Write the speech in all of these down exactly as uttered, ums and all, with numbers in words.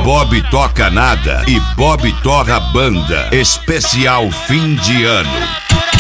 Bob Toca Nada e Bob Torra Banda. Especial fim de ano.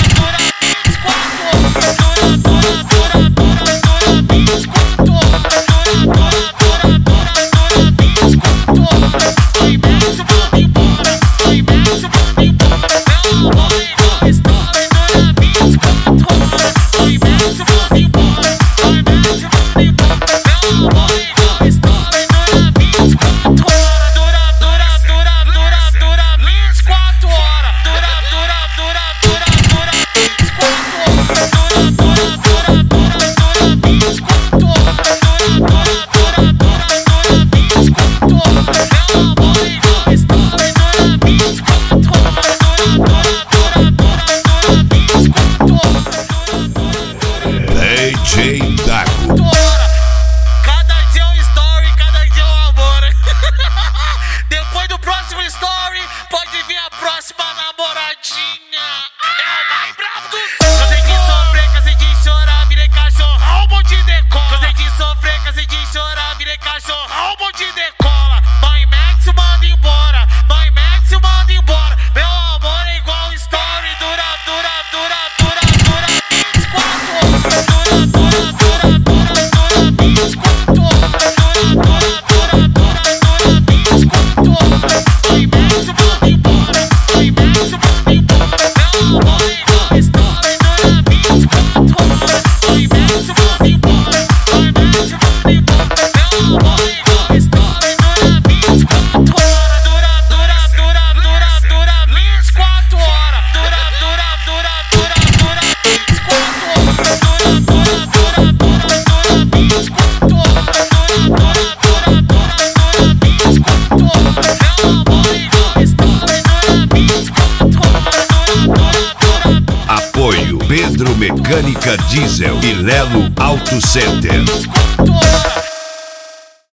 D J Dago. Cada dia é um story, cada dia é um amor. Depois do próximo story, pode vir a próxima namoradinha. É o mais bravo do céu. Cansei de sofrer, cansei de chorar, virei cachorrão, bom de decola. Cansei de sofrer, cansei de chorar, virei cachorrão, bom de decola. Mãe Max manda embora, mãe Max manda embora. Meu amor é igual story, dura, dura, dura, dura, dura vinte e quatro horas. Dura, dura, dura, dura, dura vinte e quatro horas. Dura, dura, dura, dura, dura vinte e quatro horas. Mãe Max manda embora, mãe Max manda embora. Meu amor é igual story, dura vinte e quatro horas. Mãe Max manda embora, mãe Max manda embora. Meu amor é igual story, dura vinte e quatro horas. Dura, dura, dura, dura, dura vinte e quatro horas. Dura, dura, dura, dura, dura vinte e quatro horas. Dura, dura, dura, dura, dura vinte e quatro horas. Dura, dura, dura, dura, dura vinte e quatro horas. Meu amor é igual story, dura vinte e quatro horas. Dura, dura, dura. Apoio Pedro Mecânica Diesel e Lelo Auto Center. vinte e quatro horas.